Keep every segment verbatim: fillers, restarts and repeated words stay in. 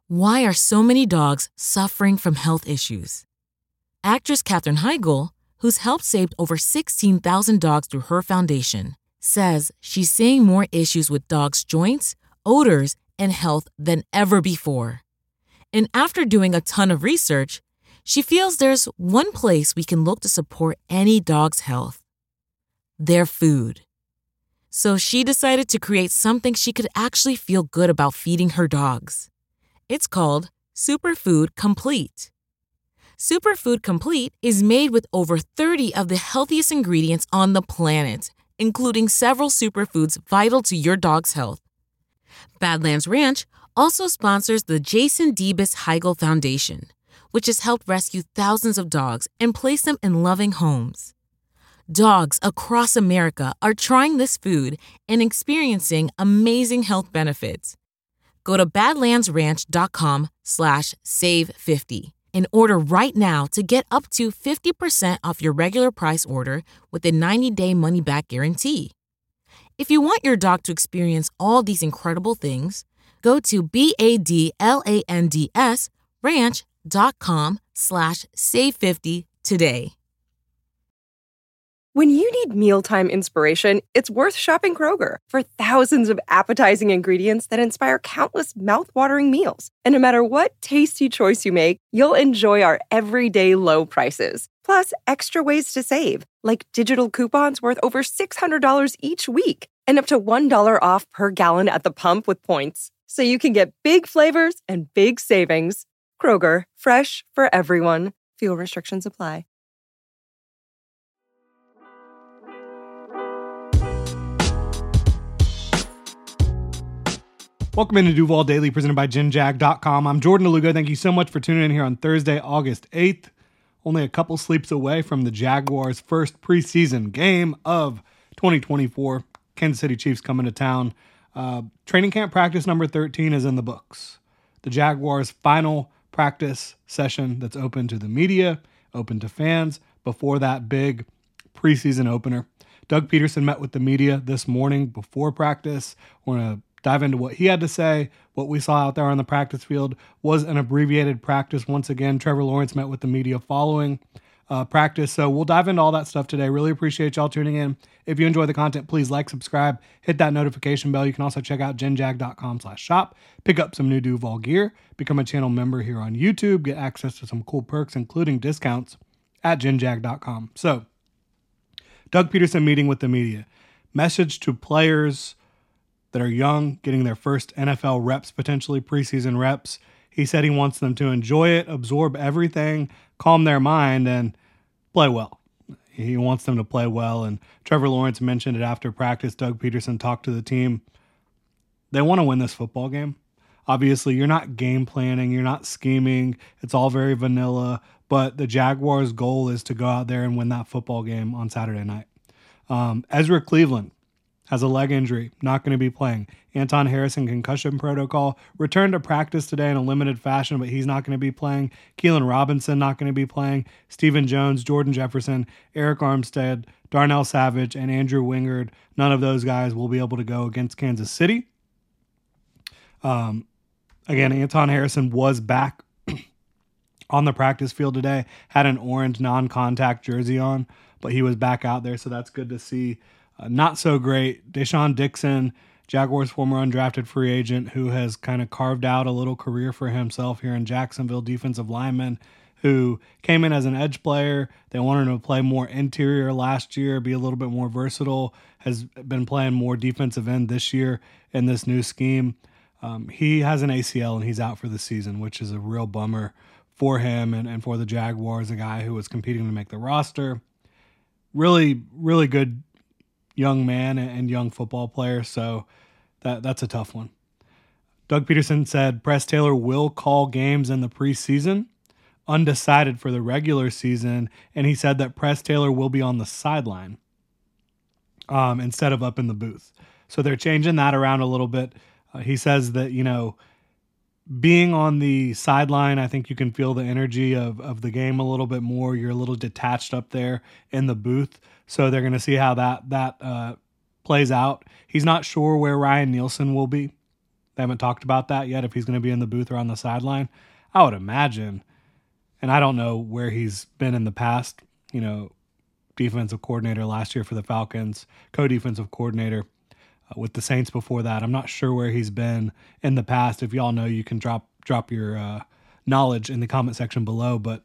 Why are so many dogs suffering from health issues? Actress Katherine Heigl, who's helped save over sixteen thousand dogs through her foundation, says she's seeing more issues with dogs' joints, odors, and health than ever before. And after doing a ton of research, she feels there's one place we can look to support any dog's health: their food. So she decided to create something she could actually feel good about feeding her dogs. It's called Superfood Complete. Superfood Complete is made with over thirty of the healthiest ingredients on the planet, including several superfoods vital to your dog's health. Badlands Ranch also sponsors the Jason Debus Heigl Foundation, which has helped rescue thousands of dogs and place them in loving homes. Dogs across America are trying this food and experiencing amazing health benefits. Go to badlandsranch.com slash save 50 and order right now to get up to fifty percent off your regular price order with a ninety-day money-back guarantee. If you want your dog to experience all these incredible things, go to B-A-D-L-A-N-D-S ranch.com slash save 50 today. When you need mealtime inspiration, it's worth shopping Kroger for thousands of appetizing ingredients that inspire countless mouth-watering meals. And no matter what tasty choice you make, you'll enjoy our everyday low prices. Plus, extra ways to save, like digital coupons worth over six hundred dollars each week and up to one dollar off per gallon at the pump with points. So you can get big flavors and big savings. Kroger, fresh for everyone. Fuel restrictions apply. Welcome into Duval Daily, presented by Gen Jag dot com. I'm Jordan DeLugo. Thank you so much for tuning in here on Thursday, August eighth. Only a couple sleeps away from the Jaguars' first preseason game of twenty twenty-four. Kansas City Chiefs coming to town. Uh, training camp practice number thirteen is in the books. The Jaguars' final practice session that's open to the media, open to fans, before that big preseason opener. Doug Peterson met with the media this morning before practice. We're going to dive into what he had to say. What we saw out there on the practice field was an abbreviated practice. Once again, Trevor Lawrence met with the media following uh, practice. So we'll dive into all that stuff today. Really appreciate y'all tuning in. If you enjoy the content, please like, subscribe, hit that notification bell. You can also check out Gen Jag dot com slash shop, pick up some new Duval gear, become a channel member here on YouTube, get access to some cool perks, including discounts at Gen Jag dot com. So, Doug Peterson meeting with the media. Message to players that are young, getting their first N F L reps, potentially preseason reps. He said he wants them to enjoy it, absorb everything, calm their mind, and play well. He wants them to play well, and Trevor Lawrence mentioned it after practice. Doug Peterson talked to the team. They want to win this football game. Obviously, you're not game planning, you're not scheming. It's all very vanilla, but the Jaguars' goal is to go out there and win that football game on Saturday night. Um, Ezra Cleveland has a leg injury, not going to be playing. Anton Harrison, concussion protocol, returned to practice today in a limited fashion, but he's not going to be playing. Keelan Robinson, not going to be playing. Stephen Jones, Jordan Jefferson, Eric Armstead, Darnell Savage, and Andrew Wingard, none of those guys will be able to go against Kansas City. Um, again, Anton Harrison was back on the practice field today, had an orange non-contact jersey on, but he was back out there, so that's good to see. Uh, not so great. Deshaun Dixon, Jaguars' former undrafted free agent, who has kind of carved out a little career for himself here in Jacksonville, defensive lineman, who came in as an edge player. They wanted him to play more interior last year, be a little bit more versatile, has been playing more defensive end this year in this new scheme. Um, he has an A C L and he's out for the season, which is a real bummer for him and, and for the Jaguars, a guy who was competing to make the roster. Really, really good young man and young football player, so that that's a tough one. Doug Peterson said Press Taylor will call games in the preseason, undecided for the regular season, and he said that Press Taylor will be on the sideline um, instead of up in the booth. So they're changing that around a little bit. Uh, he says that, you know, being on the sideline, I think you can feel the energy of, of the game a little bit more. You're a little detached up there in the booth. So they're going to see how that that uh, plays out. He's not sure where Ryan Nielsen will be. They haven't talked about that yet, if he's going to be in the booth or on the sideline. I would imagine, and I don't know where he's been in the past, you know, defensive coordinator last year for the Falcons, co-defensive coordinator uh, with the Saints before that. I'm not sure where he's been in the past. If y'all know, you can drop drop your uh, knowledge in the comment section below, but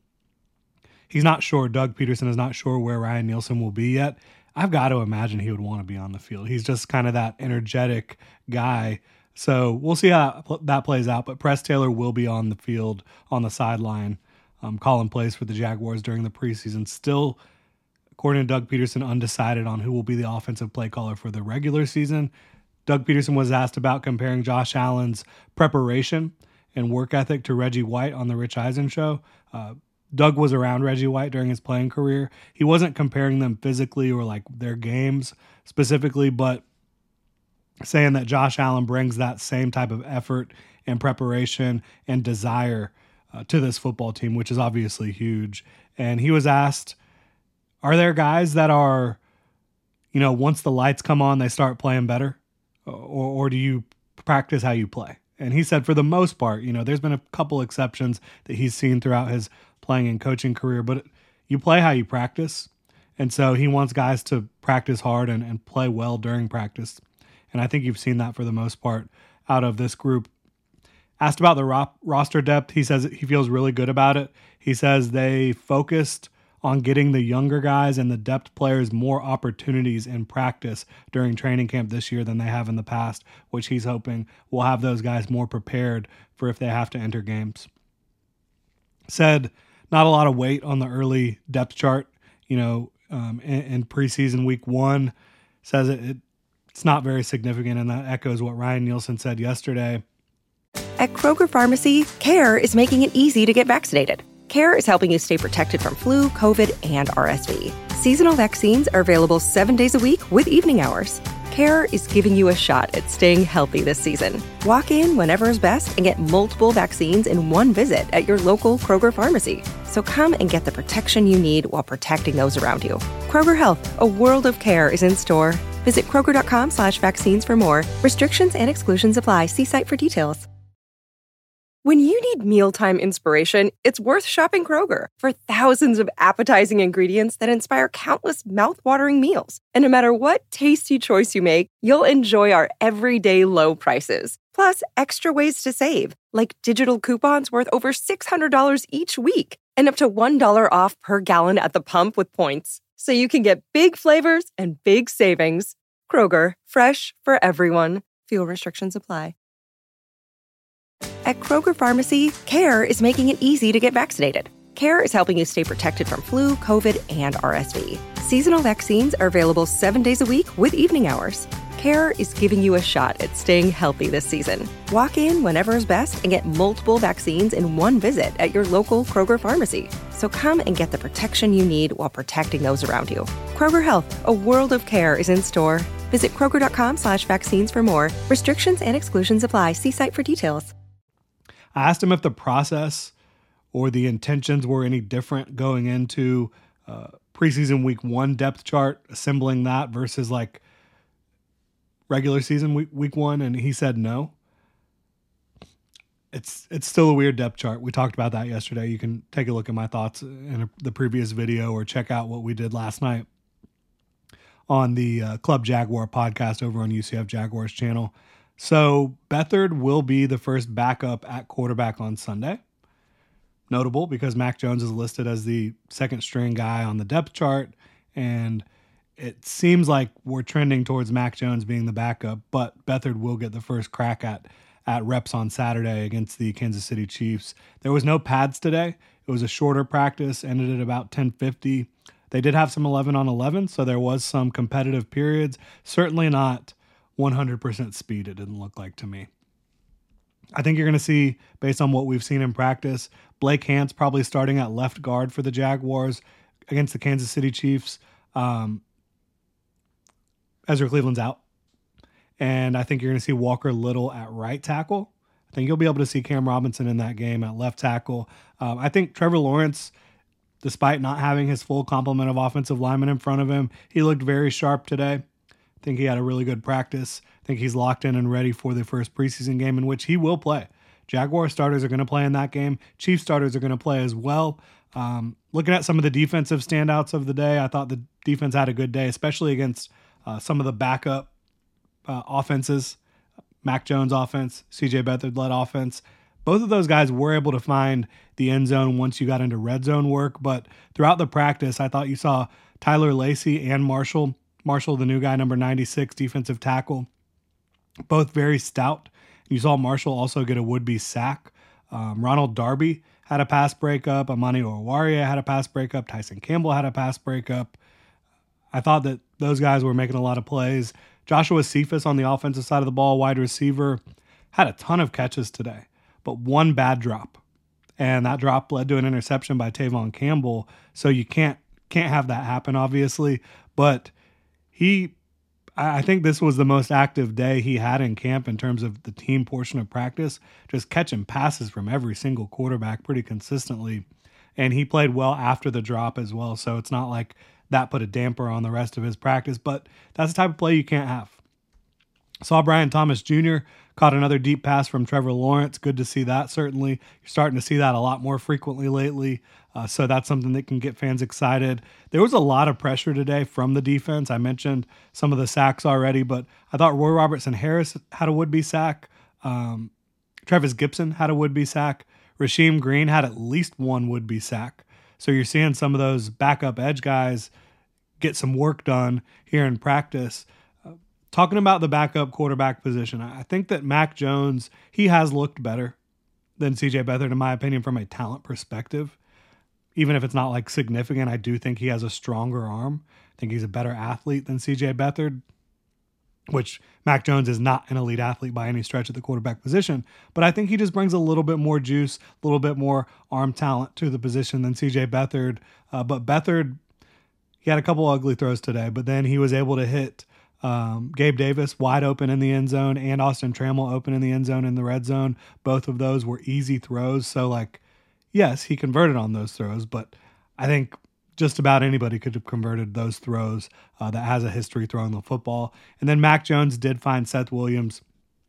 he's not sure. Doug Peterson is not sure where Ryan Nielsen will be yet. I've got to imagine he would want to be on the field. He's just kind of that energetic guy. So we'll see how that plays out. But Press Taylor will be on the field, on the sideline, um, calling plays for the Jaguars during the preseason. Still, according to Doug Peterson, undecided on who will be the offensive play caller for the regular season. Doug Peterson was asked about comparing Josh Allen's preparation and work ethic to Reggie White on the Rich Eisen show. Uh, Doug was around Reggie White during his playing career. He wasn't comparing them physically or like their games specifically, but saying that Josh Allen brings that same type of effort and preparation and desire uh, to this football team, which is obviously huge. And he was asked, are there guys that are, you know, once the lights come on, they start playing better? Or, or do you practice how you play? And he said, for the most part, you know, there's been a couple exceptions that he's seen throughout his playing and coaching career, but you play how you practice. And so he wants guys to practice hard and, and play well during practice. And I think you've seen that for the most part out of this group. Asked about the ro- roster depth, he says he feels really good about it. He says they focused on getting the younger guys and the depth players more opportunities in practice during training camp this year than they have in the past, which he's hoping will have those guys more prepared for if they have to enter games. Said not a lot of weight on the early depth chart, you know, um, in, in preseason week one. Says it, it it's not very significant, and that echoes what Ryan Nielsen said yesterday. At Kroger Pharmacy, CARE is making it easy to get vaccinated. CARE is helping you stay protected from flu, COVID, and R S V. Seasonal vaccines are available seven days a week with evening hours. CARE is giving you a shot at staying healthy this season. Walk in whenever is best and get multiple vaccines in one visit at your local Kroger Pharmacy. So come and get the protection you need while protecting those around you. Kroger Health, a world of care is in store. Visit Kroger.com slash vaccines for more. Restrictions and exclusions apply. See site for details. When you need mealtime inspiration, it's worth shopping Kroger for thousands of appetizing ingredients that inspire countless mouth-watering meals. And no matter what tasty choice you make, you'll enjoy our everyday low prices. Plus, extra ways to save, like digital coupons worth over six hundred dollars each week and up to one dollar off per gallon at the pump with points. So you can get big flavors and big savings. Kroger, fresh for everyone. Fuel restrictions apply. At Kroger Pharmacy, CARE is making it easy to get vaccinated. CARE is helping you stay protected from flu, COVID, and R S V. Seasonal vaccines are available seven days a week with evening hours. CARE is giving you a shot at staying healthy this season. Walk in whenever is best and get multiple vaccines in one visit at your local Kroger Pharmacy. So come and get the protection you need while protecting those around you. Kroger Health, a world of care is in store. Visit Kroger.com slash vaccines for more. Restrictions and exclusions apply. See site for details. I asked him if the process or the intentions were any different going into uh, preseason week one depth chart, assembling that versus like regular season week, week one. And he said no. It's it's still a weird depth chart. We talked about that yesterday. You can take a look at my thoughts in a, the previous video or check out what we did last night on the uh, Club Jaguar podcast over on U C F Jaguars channel. So Beathard will be the first backup at quarterback on Sunday. Notable because Mac Jones is listed as the second string guy on the depth chart, and it seems like we're trending towards Mac Jones being the backup, but Beathard will get the first crack at, at reps on Saturday against the Kansas City Chiefs. There was no pads today. It was a shorter practice, ended at about ten fifty. They did have some eleven on eleven, so there was some competitive periods. Certainly not one hundred percent speed, it didn't look like to me. I think you're going to see, based on what we've seen in practice, Blake Hance probably starting at left guard for the Jaguars against the Kansas City Chiefs. Um, Ezra Cleveland's out. And I think you're going to see Walker Little at right tackle. I think you'll be able to see Cam Robinson in that game at left tackle. Um, I think Trevor Lawrence, despite not having his full complement of offensive linemen in front of him, he looked very sharp today. I think he had a really good practice. I think he's locked in and ready for the first preseason game in which he will play. Jaguar starters are going to play in that game. Chiefs starters are going to play as well. Um, looking at some of the defensive standouts of the day, I thought the defense had a good day, especially against uh, some of the backup uh, offenses. Mac Jones offense, C J Beathard-led offense. Both of those guys were able to find the end zone once you got into red zone work, but throughout the practice, I thought you saw Tyler Lacey and Marshall, Marshall, the new guy, number ninety-six, defensive tackle, both very stout. You saw Marshall also get a would-be sack. Um, Ronald Darby had a pass breakup. Amani Oruwariye had a pass breakup. Tyson Campbell had a pass breakup. I thought that those guys were making a lot of plays. Joshua Cephas on the offensive side of the ball, wide receiver, had a ton of catches today, but one bad drop. And that drop led to an interception by Tavon Campbell. So you can't can't have that happen, obviously. But he, I think this was the most active day he had in camp in terms of the team portion of practice, just catching passes from every single quarterback pretty consistently. And he played well after the drop as well. So it's not like that put a damper on the rest of his practice, but that's the type of play you can't have. Saw Brian Thomas Junior caught another deep pass from Trevor Lawrence. Good to see that, certainly. You're starting to see that a lot more frequently lately, uh, so that's something that can get fans excited. There was a lot of pressure today from the defense. I mentioned some of the sacks already, but I thought Roy Robertson Harris had a would-be sack. Um, Travis Gibson had a would-be sack. Rasheem Green had at least one would-be sack. So you're seeing some of those backup edge guys get some work done here in practice. Uh, talking about the backup quarterback position, I think that Mac Jones, he has looked better than C J Beathard, in my opinion, from a talent perspective. Even if it's not like significant, I do think he has a stronger arm. I think he's a better athlete than C J Beathard, which Mac Jones is not an elite athlete by any stretch at the quarterback position, but I think he just brings a little bit more juice, a little bit more arm talent to the position than C J Beathard. Uh, but Beathard, he had a couple ugly throws today, but then he was able to hit um, Gabe Davis wide open in the end zone and Austin Trammell open in the end zone in the red zone. Both of those were easy throws. So, like, yes, he converted on those throws, but I think just about anybody could have converted those throws uh, that has a history throwing the football. And then Mac Jones did find Seth Williams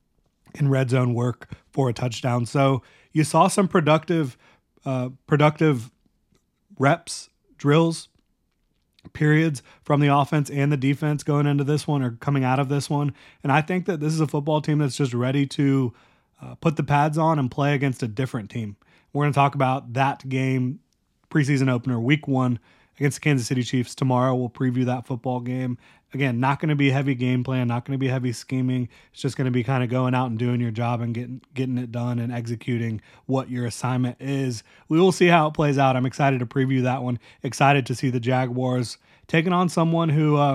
in red zone work for a touchdown. So you saw some productive, uh, productive reps, drills, periods from the offense and the defense going into this one or coming out of this one. And I think that this is a football team that's just ready to uh, put the pads on and play against a different team. We're going to talk about that game, preseason opener, week one, against the Kansas City Chiefs tomorrow. We'll preview that football game. Again, not going to be heavy game plan, not going to be heavy scheming. It's just going to be kind of going out and doing your job and getting getting it done and executing what your assignment is. We will see how it plays out. I'm excited to preview that one. Excited to see the Jaguars taking on someone who uh,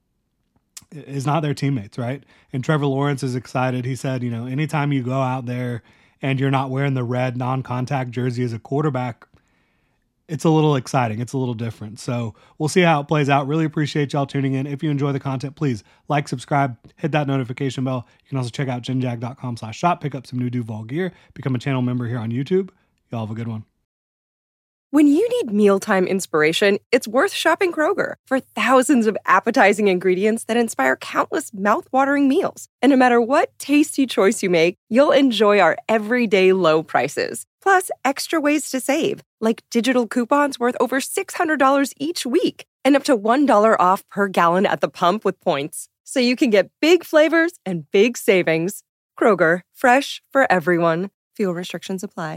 is not their teammates, right? And Trevor Lawrence is excited. He said, you know, anytime you go out there and you're not wearing the red non-contact jersey as a quarterback, it's a little exciting. It's a little different. So we'll see how it plays out. Really appreciate y'all tuning in. If you enjoy the content, please like, subscribe, hit that notification bell. You can also check out genjag.com slash shop, pick up some new Duval gear, become a channel member here on YouTube. Y'all have a good one. When you need mealtime inspiration, it's worth shopping Kroger for thousands of appetizing ingredients that inspire countless mouth-watering meals. And no matter what tasty choice you make, you'll enjoy our everyday low prices. Plus, extra ways to save, like digital coupons worth over six hundred dollars each week and up to one dollar off per gallon at the pump with points. So you can get big flavors and big savings. Kroger, fresh for everyone. Fuel restrictions apply.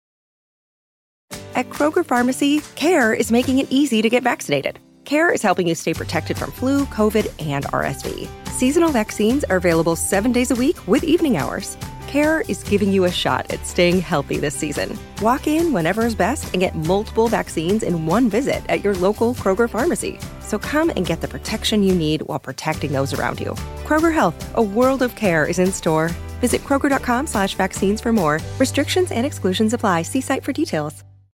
At Kroger Pharmacy, CARE is making it easy to get vaccinated. CARE is helping you stay protected from flu, COVID, and R S V. Seasonal vaccines are available seven days a week with evening hours. CARE is giving you a shot at staying healthy this season. Walk in whenever is best and get multiple vaccines in one visit at your local Kroger pharmacy. So come and get the protection you need while protecting those around you. Kroger Health, a world of care is in store. Visit Kroger.com slash vaccines for more. Restrictions and exclusions apply. See site for details.